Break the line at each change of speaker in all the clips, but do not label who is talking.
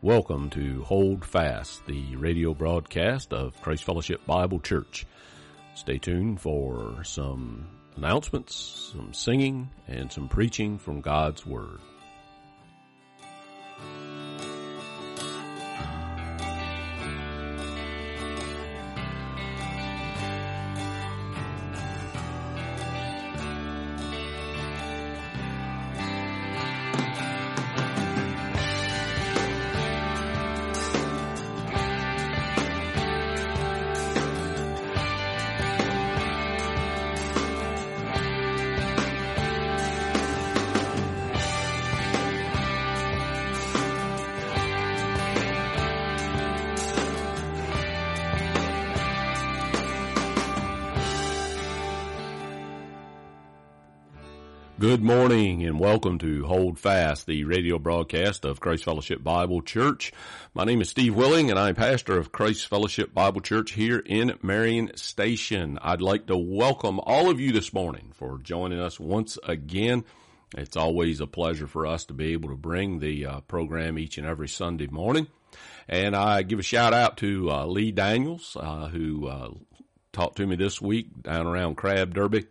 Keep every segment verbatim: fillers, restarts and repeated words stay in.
Welcome to Hold Fast, the radio broadcast of Christ Fellowship Bible Church. Stay tuned for some announcements, some singing, and some preaching from God's Word. Good morning and welcome to Hold Fast, the radio broadcast of Christ Fellowship Bible Church. My name is Steve Willing and I'm pastor of Christ Fellowship Bible Church here in Marion Station. I'd like to welcome all of you this morning for joining us once again. It's always a pleasure for us to be able to bring the uh, program each and every Sunday morning. And I give a shout out to uh, Lee Daniels, uh, who uh, talked to me this week down around Crab Derby.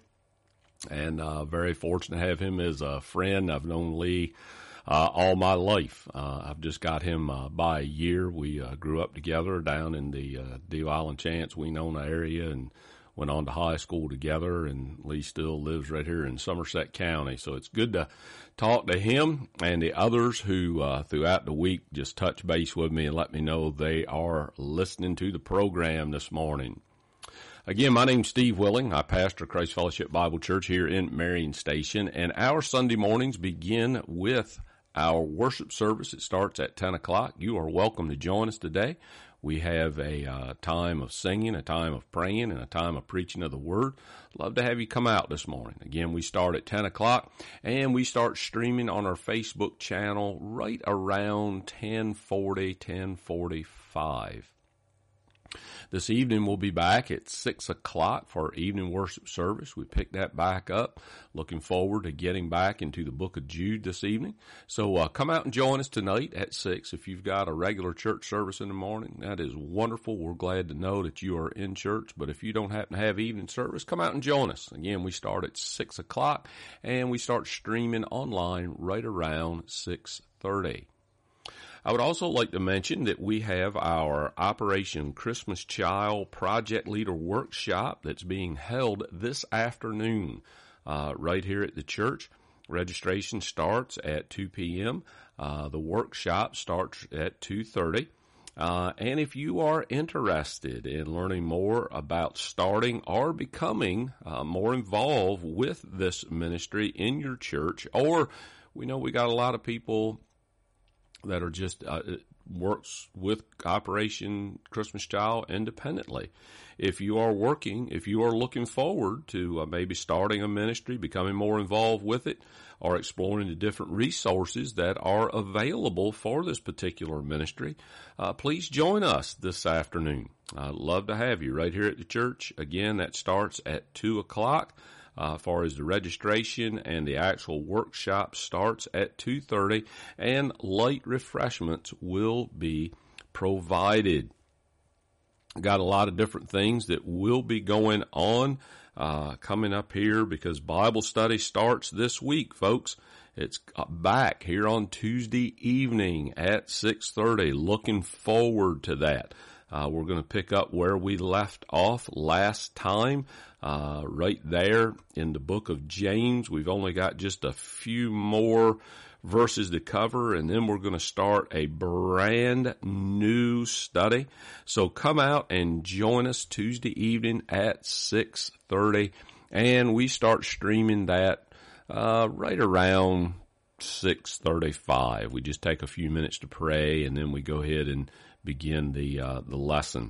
And uh, very fortunate to have him as a friend. I've known Lee uh, all my life. Uh, I've just got him uh, by a year. We uh, grew up together down in the uh, Dew Island Chance, Winona area, and went on to high school together. And Lee still lives right here in Somerset County. So it's good to talk to him and the others who uh, throughout the week just touch base with me and let me know they are listening to the program this morning. Again, my name's Steve Willing. I pastor Christ Fellowship Bible Church here in Marion Station, and our Sunday mornings begin with our worship service. It starts at ten o'clock. You are welcome to join us today. We have a uh, time of singing, a time of praying, and a time of preaching of the Word. Love to have you come out this morning. Again, we start at ten o'clock, and we start streaming on our Facebook channel right around ten forty, ten forty-five. This evening we'll be back at six o'clock for our evening worship service. We pick that back up. Looking forward to getting back into the book of Jude this evening. So uh, come out and join us tonight at six. If you've got a regular church service in the morning, that is wonderful. We're glad to know that you are in church. But if you don't happen to have evening service, come out and join us. Again, we start at six o'clock and we start streaming online right around six thirty. I would also like to mention that we have our Operation Christmas Child Project Leader Workshop that's being held this afternoon uh, right here at the church. Registration starts at two p.m. Uh, the workshop starts at two thirty. Uh, and if you are interested in learning more about starting or becoming uh, more involved with this ministry in your church, or we know we got a lot of people that are just uh, works with Operation Christmas Child independently. If you are working, if you are looking forward to uh, maybe starting a ministry, becoming more involved with it, or exploring the different resources that are available for this particular ministry, uh, please join us this afternoon. I'd love to have you right here at the church. Again, that starts at two o'clock. Uh, as far as the registration, and the actual workshop starts at two thirty, and light refreshments will be provided. Got a lot of different things that will be going on uh, coming up here, because Bible study starts this week, folks. It's back here on Tuesday evening at six thirty. Looking forward to that. Uh, we're going to pick up where we left off last time, uh, right there in the book of James. We've only got just a few more verses to cover, and then we're going to start a brand new study. So come out and join us Tuesday evening at six thirty, and we start streaming that uh, right around six thirty-five. We just take a few minutes to pray, and then we go ahead and begin the uh, the lesson.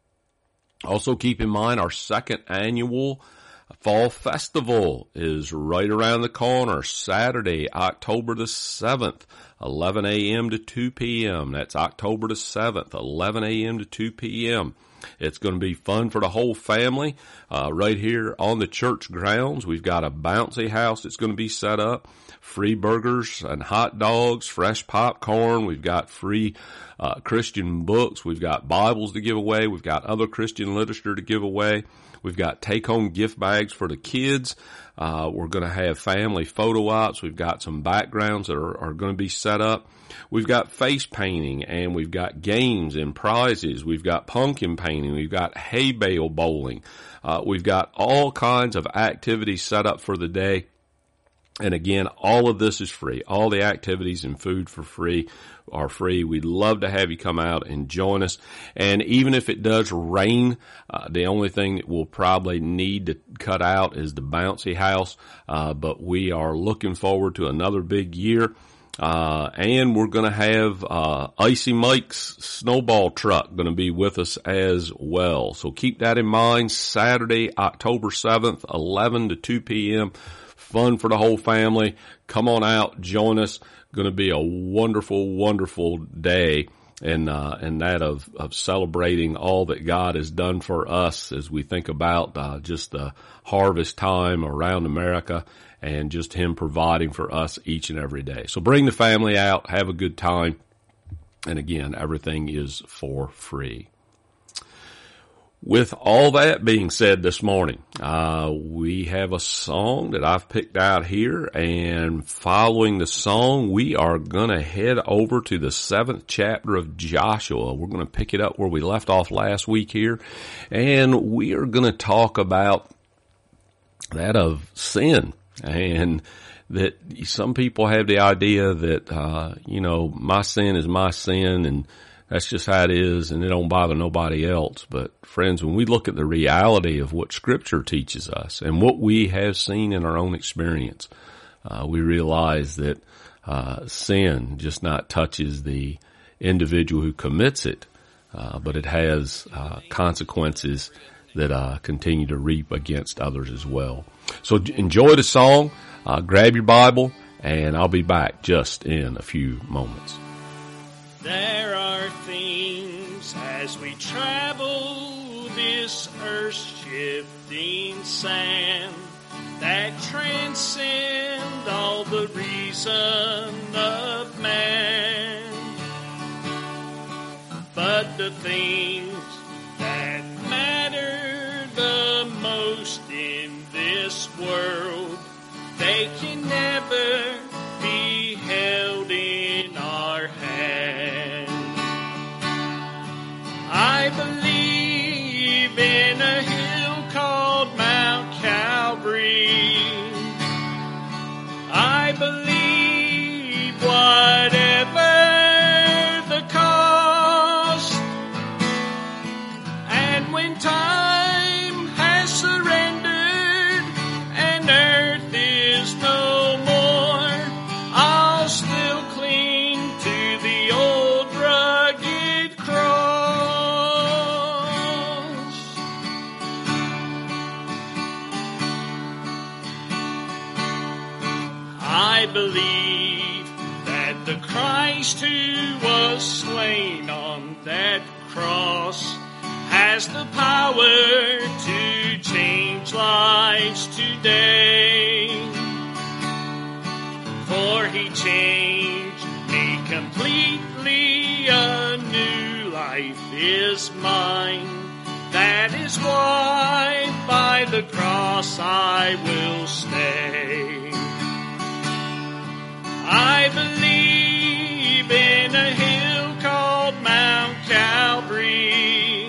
Also keep in mind our second annual Fall Festival is right around the corner, Saturday, October the seventh, eleven a.m. to two p.m. That's October the seventh, eleven a.m. to two p.m. It's going to be fun for the whole family uh, right here on the church grounds. We've got a bouncy house that's going to be set up, free burgers and hot dogs, fresh popcorn. We've got free uh, Christian books. We've got Bibles to give away. We've got other Christian literature to give away. We've got take-home gift bags for the kids. Uh, we're going to have family photo ops. We've got some backgrounds that are, are going to be set up. We've got face painting, and we've got games and prizes. We've got pumpkin painting. We've got hay bale bowling. Uh, we've got all kinds of activities set up for the day. And again, all of this is free. All the activities and food for free are free. We'd love to have you come out and join us. And even if it does rain, uh, the only thing that we'll probably need to cut out is the bouncy house. Uh, but we are looking forward to another big year. Uh, and we're going to have, uh, Icy Mike's snowball truck going to be with us as well. So keep that in mind. Saturday, October seventh, eleven to two p.m. Fun for the whole family. Come on out, join us. Going to be a wonderful, wonderful day, and uh, and that of of celebrating all that God has done for us as we think about uh, just the harvest time around America and just Him providing for us each and every day. So bring the family out, have a good time, and again, everything is for free. With all that being said this morning, uh, we have a song that I've picked out here, and following the song, we are going to head over to the seventh chapter of Joshua. We're going to pick it up where we left off last week here, and we are going to talk about that of sin, and that some people have the idea that, uh, you know, my sin is my sin, and that's just how it is, and it don't bother nobody else. But friends, when we look at the reality of what Scripture teaches us and what we have seen in our own experience, uh, we realize that uh, sin just not touches the individual who commits it, uh, but it has uh, consequences that uh, continue to reap against others as well. So enjoy the song, uh, grab your Bible, and I'll be back just in a few moments.
There are things as we travel this earth-shifting sand that transcend all the reason of man. But the things that matter the most in this world, they can never be held in our hand. I believe in a hill called Mount Calvary. I believe whatever the cost, and when time has surrendered and earth is no more, I'll still cling to the old rugged cross. I believe that the Christ who was slain on that cross has the power to change lives today. For He changed me completely, a new life is mine. That is why by the cross I will stay. I believe in a hill called Mount Calvary.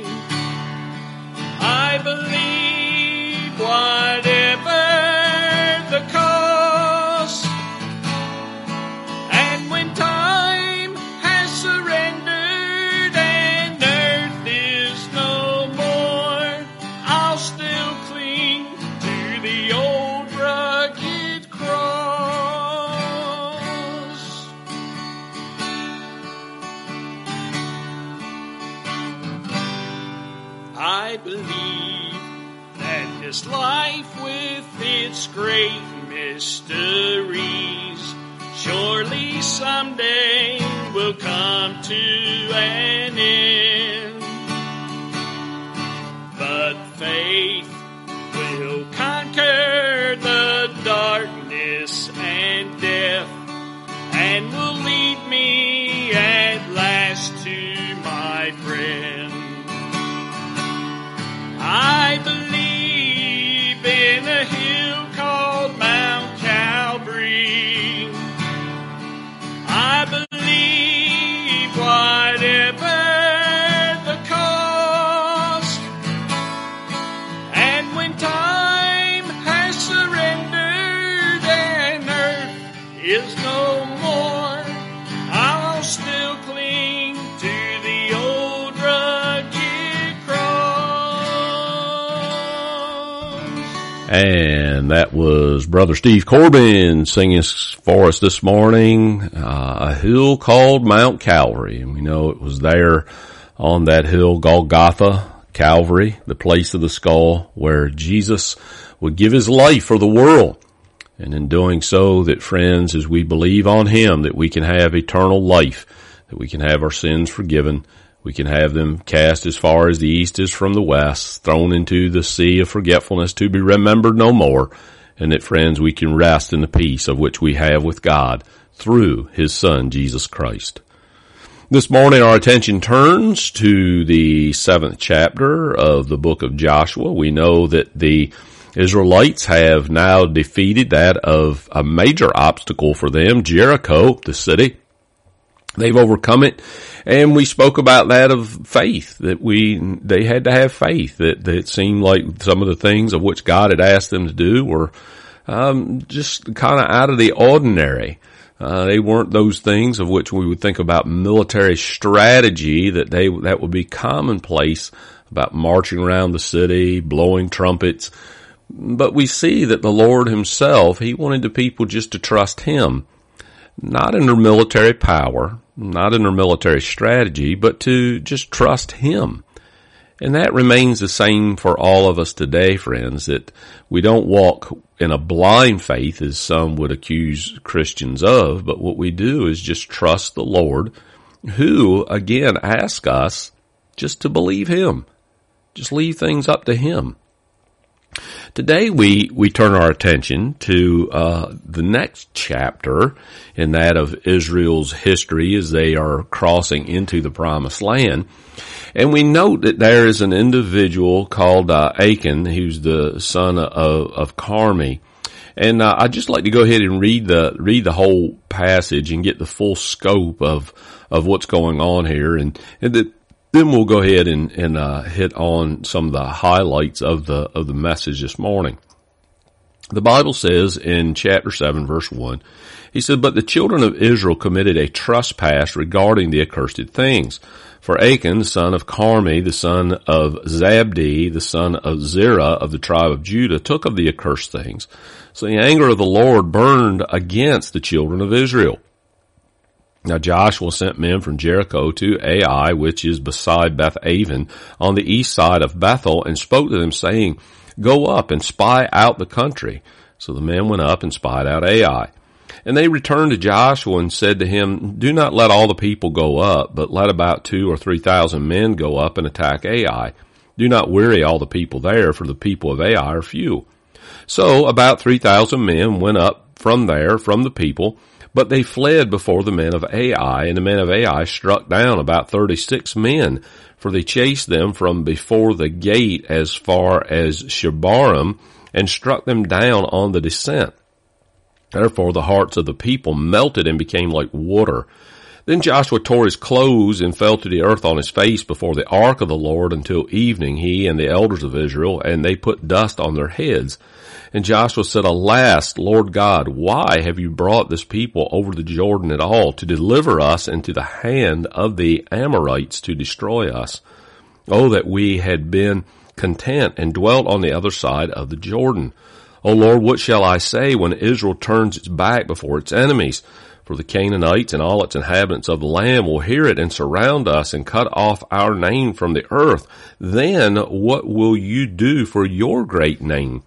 I believe whatever the cost, and when time has surrendered and earth is no more, I'll still cling to the old rugged cross. I believe that this life with its great mysteries surely someday will come to an end. faith will conquer the darkness and death, and will lead me at last to my friend. I believe in a hill called Mount Calvary. I believe whatever the cost, and when time has surrendered and earth is no more, I'll still cling to the old rugged cross.
And that was Brother Steve Corbin singing for us this morning, uh, a hill called Mount Calvary. And we know it was there on that hill, Golgotha, Calvary, the place of the skull, where Jesus would give his life for the world. And in doing so, that friends, as we believe on him, that we can have eternal life, that we can have our sins forgiven, we can have them cast as far as the east is from the west, thrown into the sea of forgetfulness to be remembered no more, and that, friends, we can rest in the peace of which we have with God through his Son, Jesus Christ. This morning our attention turns to the seventh chapter of the book of Joshua. We know that the Israelites have now defeated that of a major obstacle for them, Jericho, the city. They've overcome it, and we spoke about that of faith, that we, they had to have faith, that, that it seemed like some of the things of which God had asked them to do were, um, just kind of out of the ordinary. Uh, they weren't those things of which we would think about military strategy, that they, that would be commonplace, about marching around the city, blowing trumpets. But we see that the Lord himself, he wanted the people just to trust him, not in their military power, not in their military strategy, but to just trust him. And that remains the same for all of us today, friends, that we don't walk in a blind faith as some would accuse Christians of, but what we do is just trust the Lord, who, again, asks us just to believe him. Just leave things up to him. Today we, we turn our attention to uh the next chapter, in that of Israel's history as they are crossing into the Promised Land. And we note that there is an individual called uh, Achan, who's the son of, of Carmi. And uh, I'd just like to go ahead and read the read the whole passage and get the full scope of of what's going on here, and, and that then we'll go ahead and, and uh, hit on some of the highlights of the of the message this morning. The Bible says in chapter seven, verse one, he said, "But the children of Israel committed a trespass regarding the accursed things. For Achan, the son of Carmi, the son of Zabdi, the son of Zerah of the tribe of Judah, took of the accursed things. So the anger of the Lord burned against the children of Israel. Now Joshua sent men from Jericho to Ai, which is beside Beth-aven, on the east side of Bethel, and spoke to them, saying, Go up and spy out the country. So the men went up and spied out Ai. And they returned to Joshua and said to him, Do not let all the people go up, but let about two or three thousand men go up and attack Ai. Do not weary all the people there, for the people of Ai are few. So about three thousand men went up from there, from the people, but they fled before the men of Ai, and the men of Ai struck down about thirty-six men, for they chased them from before the gate as far as Shebarim, and struck them down on the descent. Therefore the hearts of the people melted and became like water. Then Joshua tore his clothes and fell to the earth on his face before the ark of the Lord until evening, he and the elders of Israel, and they put dust on their heads. And Joshua said, Alas, Lord God, why have you brought this people over the Jordan at all, to deliver us into the hand of the Amorites to destroy us? Oh, that we had been content and dwelt on the other side of the Jordan. O Lord, what shall I say when Israel turns its back before its enemies? For the Canaanites and all its inhabitants of the land will hear it and surround us and cut off our name from the earth. Then what will you do for your great name?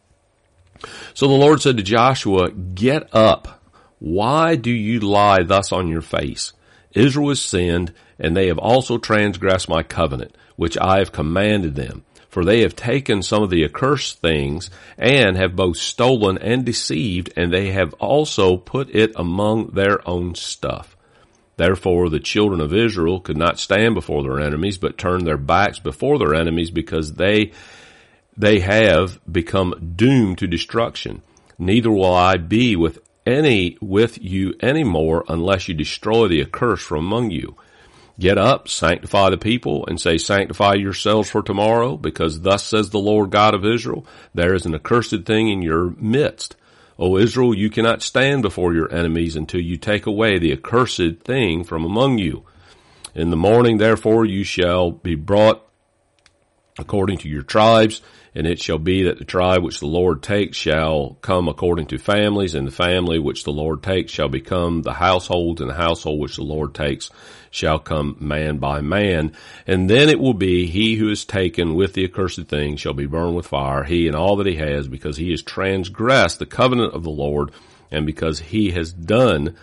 So the Lord said to Joshua, Get up. Why do you lie thus on your face? Israel has sinned, and they have also transgressed my covenant, which I have commanded them. For they have taken some of the accursed things, and have both stolen and deceived, and they have also put it among their own stuff. Therefore the children of Israel could not stand before their enemies, but turned their backs before their enemies, because they they have become doomed to destruction. Neither will I be with any with you any more, unless you destroy the accursed from among you. Get up, sanctify the people, and say, sanctify yourselves for tomorrow, because thus says the Lord God of Israel, there is an accursed thing in your midst. O Israel, you cannot stand before your enemies until you take away the accursed thing from among you. In the morning, therefore, you shall be brought according to your tribes, and it shall be that the tribe which the Lord takes shall come according to families, and the family which the Lord takes shall become the households, and the household which the Lord takes shall come man by man. And then it will be, he who is taken with the accursed thing shall be burned with fire, he and all that he has, because he has transgressed the covenant of the Lord, and because he has done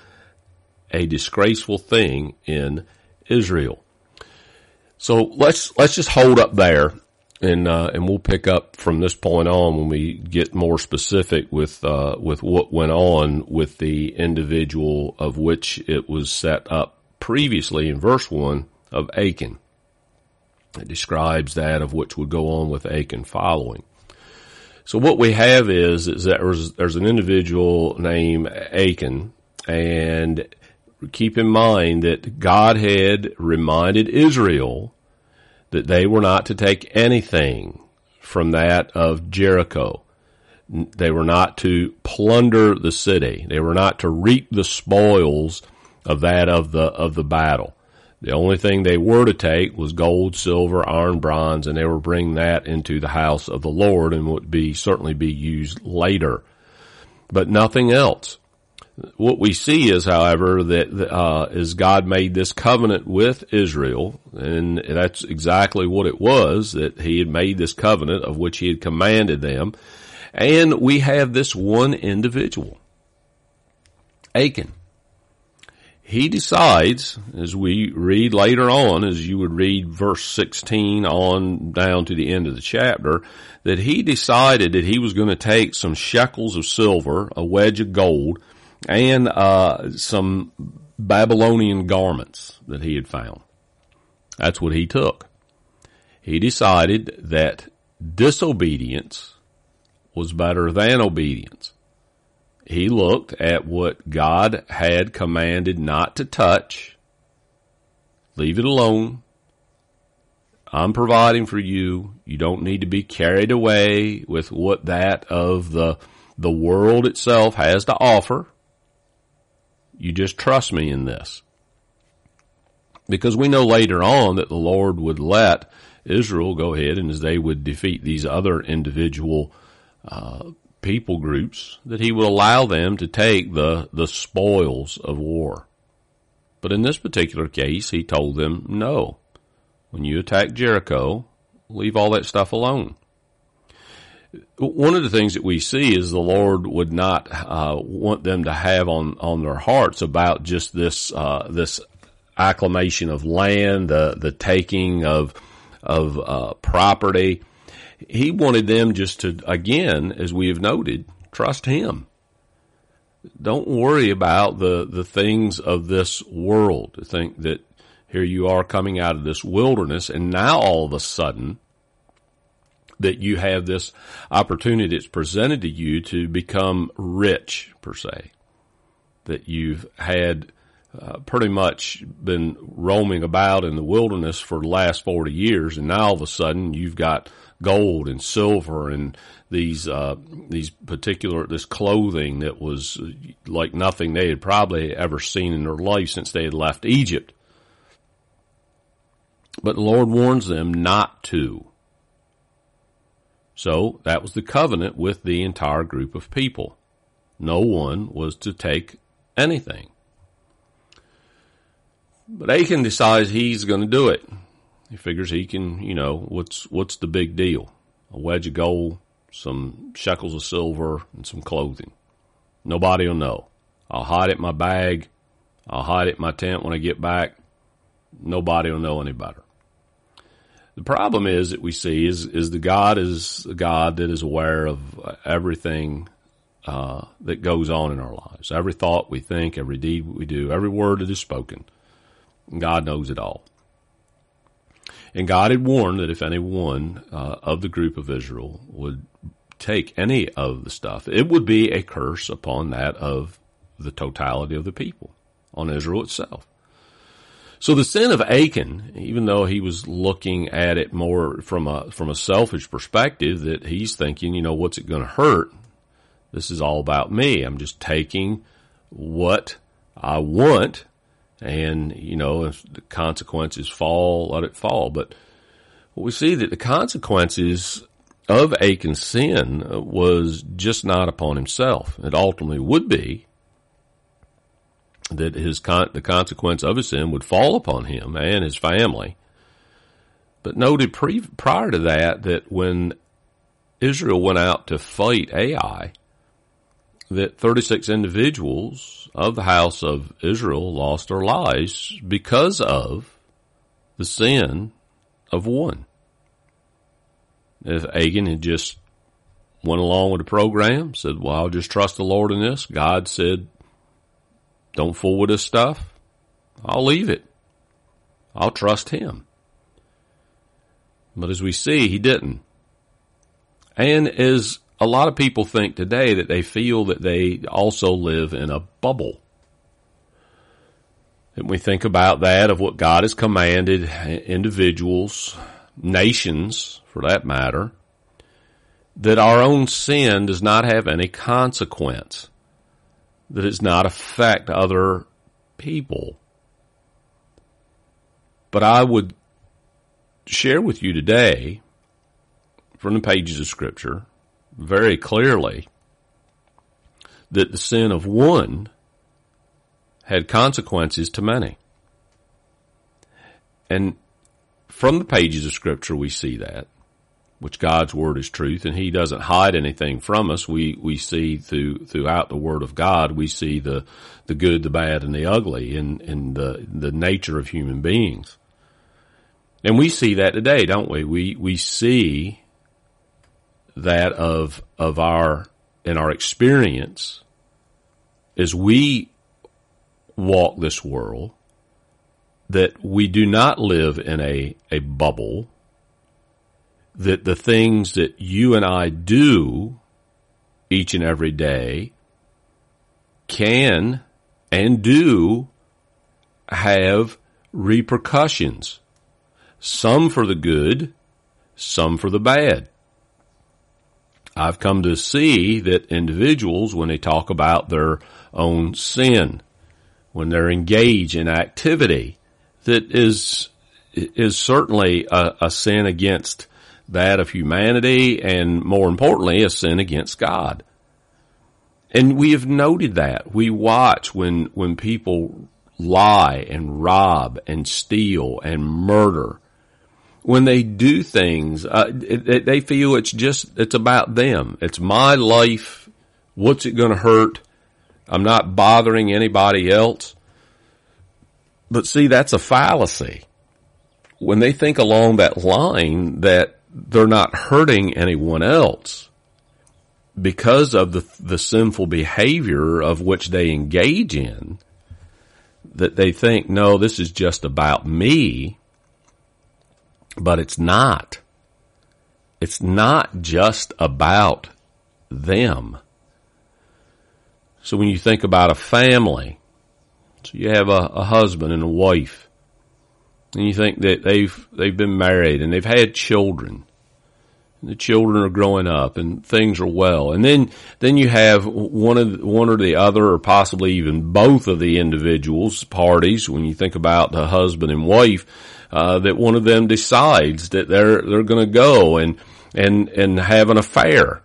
a disgraceful thing in Israel. So let's let's just hold up there. And, uh, and we'll pick up from this point on when we get more specific with, uh, with what went on with the individual of which it was set up previously in verse one of Achan. It describes that of which would go on with Achan following. So what we have is, is that there's, there's an individual named Achan, and keep in mind that God had reminded Israel that they were not to take anything from that of Jericho. They were not to plunder the city. They were not to reap the spoils of that of the, of the battle. The only thing they were to take was gold, silver, iron, bronze, and they were bring that into the house of the Lord and would be, certainly be used later. But nothing else. What we see is, however, that uh, is God made this covenant with Israel, and that's exactly what it was, that he had made this covenant of which he had commanded them. And we have this one individual, Achan. He decides, as we read later on, as you would read verse sixteen on down to the end of the chapter, that he decided that he was going to take some shekels of silver, a wedge of gold, and uh some Babylonian garments that he had found. That's what he took. He decided that disobedience was better than obedience. He looked at what God had commanded not to touch. Leave it alone. I'm providing for you. You don't need to be carried away with what that of the the world itself has to offer. You just trust me in this. Because we know later on that the Lord would let Israel go ahead, and as they would defeat these other individual uh, people groups, that he would allow them to take the, the spoils of war. But in this particular case, he told them, no, when you attack Jericho, leave all that stuff alone. One of the things that we see is the Lord would not uh, want them to have on, on their hearts about just this uh, this acclamation of land, the the taking of of uh, property. He wanted them just to, again, as we have noted, trust him. Don't worry about the the things of this world. To think that here you are coming out of this wilderness, and now all of a sudden that you have this opportunity that's presented to you to become rich, per se. That you've had uh, pretty much been roaming about in the wilderness for the last forty years, and now all of a sudden you've got gold and silver and these uh, these particular, this clothing that was like nothing they had probably ever seen in their life since they had left Egypt. But the Lord warns them not to. So that was the covenant with the entire group of people. No one was to take anything. But Achan decides he's going to do it. He figures he can, you know, what's what's the big deal? A wedge of gold, some shekels of silver, and some clothing. Nobody will know. I'll hide it in my bag. I'll hide it in my tent when I get back. Nobody will know any better. The problem is that we see is, is the God is a God that is aware of everything uh, that goes on in our lives. Every thought we think, every deed we do, every word that is spoken. God knows it all. And God had warned that if any one uh, of the group of Israel would take any of the stuff, it would be a curse upon that of the totality of the people, on Israel itself. So the sin of Achan, even though he was looking at it more from a from a selfish perspective, that he's thinking, you know, what's it going to hurt? This is all about me. I'm just taking what I want, and, you know, if the consequences fall, let it fall. But we see that the consequences of Achan's sin was just not upon himself. It ultimately would be that his con- the consequence of his sin would fall upon him and his family. But noted pre- prior to that, that when Israel went out to fight Ai, that thirty-six individuals of the house of Israel lost their lives because of the sin of one. If Achan had just went along with the program, said, well, I'll just trust the Lord in this. God said, don't fool with this stuff. I'll leave it. I'll trust him. But as we see, he didn't. And as a lot of people think today, that they feel that they also live in a bubble. And we think about that, of what God has commanded individuals, nations for that matter, that our own sin does not have any consequence, that it does not affect other people. But I would share with you today, from the pages of Scripture, very clearly, that the sin of one had consequences to many. And from the pages of Scripture we see that, which God's Word is truth, and He doesn't hide anything from us. We we see through throughout the Word of God, we see the the good, the bad, and the ugly in, in the, the nature of human beings. And we see that today, don't we? We we see that of of our in our experience as we walk this world, that we do not live in a, a bubble, that the things that you and I do each and every day can and do have repercussions, some for the good, some for the bad. I've come to see that individuals, when they talk about their own sin, when they're engaged in activity that is is certainly a, a sin against that of humanity, and more importantly, a sin against God. And we have noted that. We watch when when people lie and rob and steal and murder. When they do things, uh, it, it, they feel it's just, it's about them. It's my life. What's it going to hurt? I'm not bothering anybody else. But see, that's a fallacy. When they think along that line that they're not hurting anyone else because of the, the sinful behavior of which they engage in, that they think, no, this is just about me. But it's not. It's not just about them. So when you think about a family, so you have a, a husband and a wife, and you think that they've they've been married and they've had children, and the children are growing up and things are well, and then then you have one of the, one or the other, or possibly even both of the individuals parties. When you think about the husband and wife, uh, that one of them decides that they're they're going to go and and and have an affair.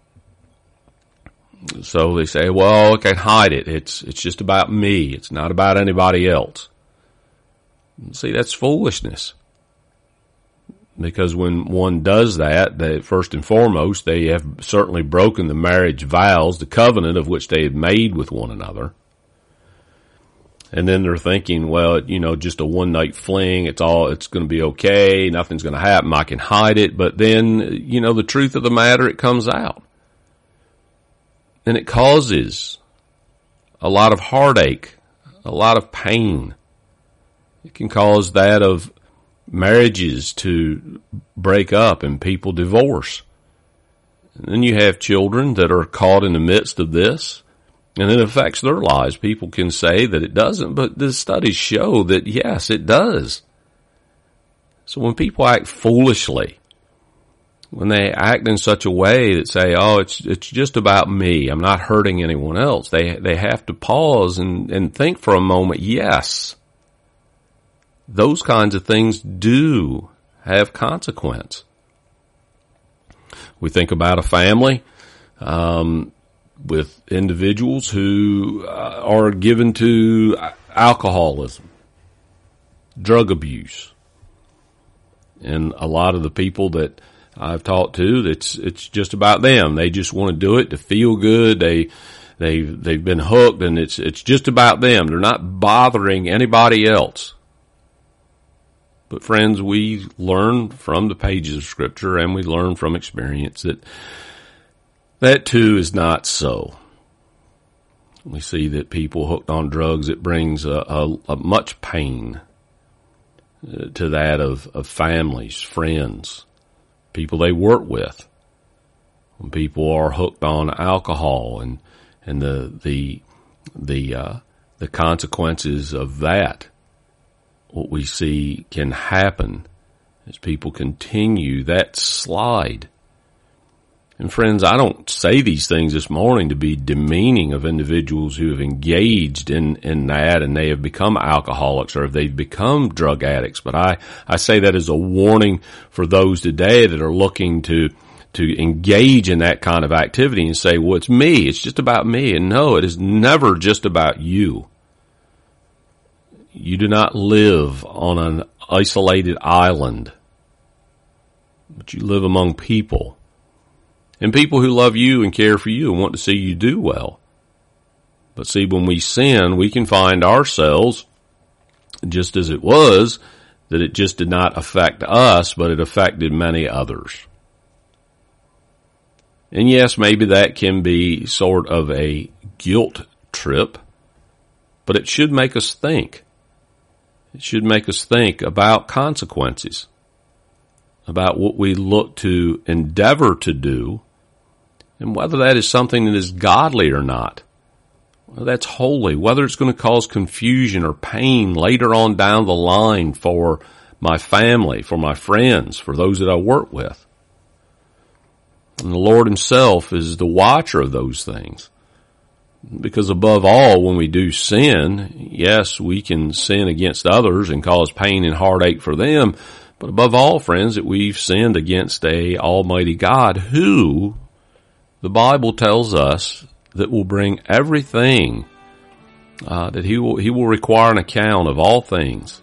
So they say, well, I can hide it. It's, it's just about me. It's not about anybody else. See, that's foolishness. Because when one does that, they, first and foremost, they have certainly broken the marriage vows, the covenant of which they had made with one another. And then they're thinking, well, you know, just a one night fling. It's all, it's going to be okay. Nothing's going to happen. I can hide it. But then, you know, the truth of the matter, it comes out. And it causes a lot of heartache, a lot of pain. It can cause that of marriages to break up and people divorce. And then you have children that are caught in the midst of this. And it affects their lives. People can say that it doesn't, but the studies show that, yes, it does. So when people act foolishly, when they act in such a way that say, oh, it's it's just about me, I'm not hurting anyone else, they they have to pause and, and think for a moment, yes, those kinds of things do have consequence. We think about a family, um, with individuals who uh, are given to alcoholism, drug abuse. And a lot of the people that I've talked to, it's it's just about them. They just want to do it to feel good. They they they've been hooked, and it's it's just about them. They're not bothering anybody else. But friends, we learn from the pages of Scripture, and we learn from experience that that too is not so. We see that people hooked on drugs, it brings a, a, a much pain to that of, of families, friends, people they work with. When people are hooked on alcohol and and the the the uh, the consequences of that, what we see can happen as people continue that slide. And friends, I don't say these things this morning to be demeaning of individuals who have engaged in, in that and they have become alcoholics or they've become drug addicts. But I, I say that as a warning for those today that are looking to, to engage in that kind of activity and say, well, it's me. It's just about me. And no, it is never just about you. You do not live on an isolated island, but you live among people. And people who love you and care for you and want to see you do well. But see, when we sin, we can find ourselves, just as it was, that it just did not affect us, but it affected many others. And yes, maybe that can be sort of a guilt trip, but it should make us think. It should make us think about consequences, about what we look to endeavor to do, and whether that is something that is godly or not, whether that's holy, whether it's going to cause confusion or pain later on down the line for my family, for my friends, for those that I work with. And the Lord Himself is the watcher of those things. Because above all, when we do sin, yes, we can sin against others and cause pain and heartache for them. But above all, friends, that we've sinned against a Almighty God who, the Bible tells us, that will bring everything, uh, that He will, He will require an account of all things.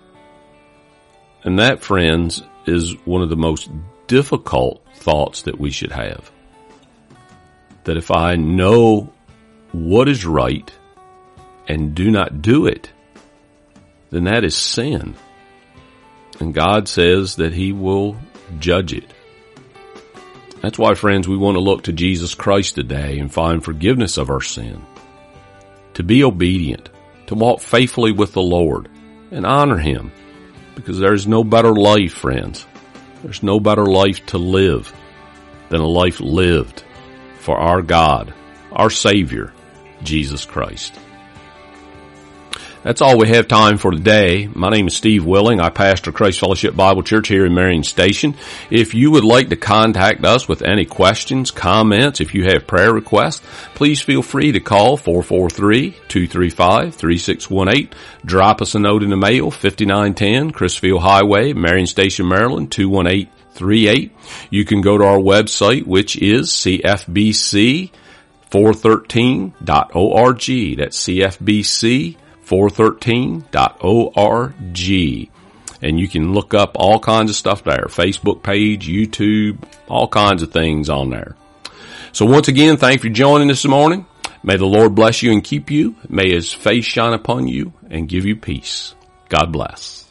And that, friends, is one of the most difficult thoughts that we should have. That if I know what is right and do not do it, then that is sin. And God says that He will judge it. That's why, friends, we want to look to Jesus Christ today and find forgiveness of our sin. To be obedient, to walk faithfully with the Lord and honor Him. Because there's no better life, friends. There's no better life to live than a life lived for our God, our Savior, Jesus Christ. That's all we have time for today. My name is Steve Willing. I pastor Christ Fellowship Bible Church here in Marion Station. If you would like to contact us with any questions, comments, if you have prayer requests, please feel free to call four four three, two three five, three six one eight. Drop us a note in the mail, fifty-nine ten Chrisfield Highway, Marion Station, Maryland, two one eight three eight. You can go to our website, which is C F B C four thirteen dot org. That's C F B C four thirteen dot org. And you can look up all kinds of stuff there. Facebook page, YouTube, all kinds of things on there. So once again, thank you for joining us this morning. May the Lord bless you and keep you. May His face shine upon you and give you peace. God bless.